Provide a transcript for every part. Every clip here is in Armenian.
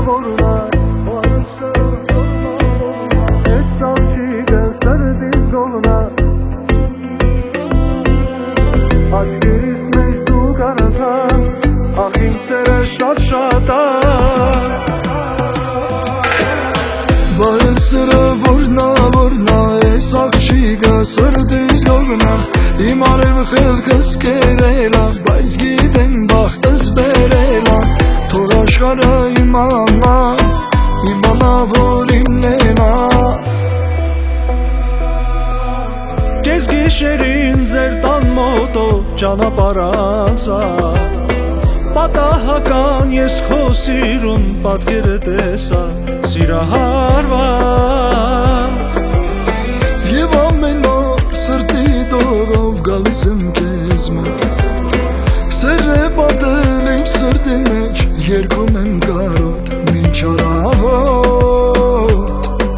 vorna Varsa vorna Esam çiğden sardiz golna Aşkiriz mecdu karata Ahim sere şarşata Varsa vorna Esam çiğden sardiz golna İmarev xelkes kerela Bayz giden baxtız berela Toraşkara imana vorinena Gez gişerin zertan motov ճանապարհանցա Պատահական ես քո սիրուն պատկերը տեսա սիրահարված Եվ ամեն օր սրտի տողով գալիս եմ քեզ մոտ Սերը պատել իմ սրտի մեջ երկում եմ կարոտ մինչ առավոտ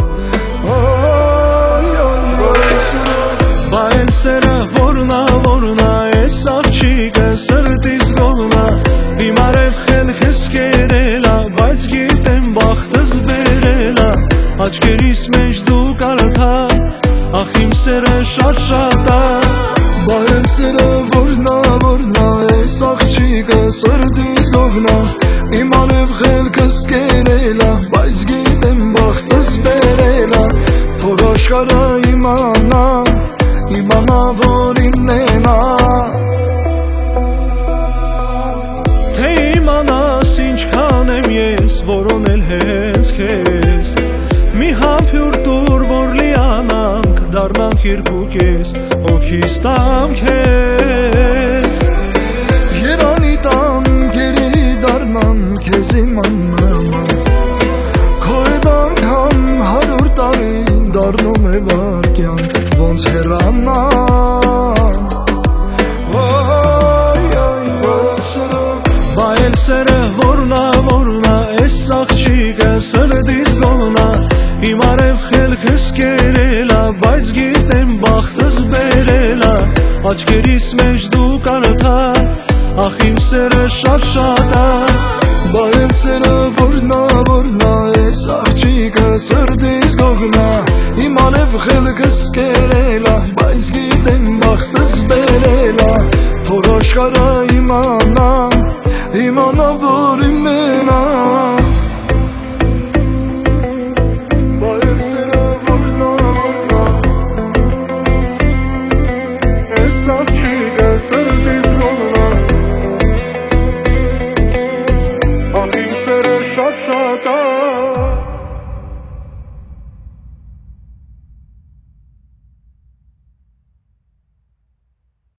Բա են սերը որնա Ես աղջիկը սրտիս գողնա Իմ արև խելքս կերելա Բայց գիտեմ բախտս բերելա Աչկերիս մեջ դու կարդա Ախ իմ սերը շատ ա Բա են սերը որնա Ես աղջիկը սրտիս գողնա Իմ արև խելքս կերելա Բայց գիտեմ բախտս բերելա Թող աշխարհը իմանա որ իննենա Թե իմանաս ինչքան եմ ես որոնել հենց քեզ Մի համբյուր տուր որ լիանանք դառնանք երկուքես Հոգիս տամ քեզ Երանի տամ գերի դառնամ քեզ իմանամ Քո հետ անգամ 100 տարի դառնում է վարկյան ոնց հեռանամ Բա էլ սերը որնա Ես աղջիկը սրտիս գոլնա Իմ արև խելքս կերելա Բայց գիտեմ բախտս բերելա Աչկերիս մեջ դու կարդա Ախ իմ սերը շատ ա Բա էլ սերը որնա Ես աղջիկը սրտիս գողնա Իմ արև խելքս կերելա Բայց գիտեմ բախտս բերելա Թող աշխարհը իմանա որ իննենա Բա էլ սերը որնա Ես աղջիկը սրտիս գողնա Ախ իմ սերը շատ ա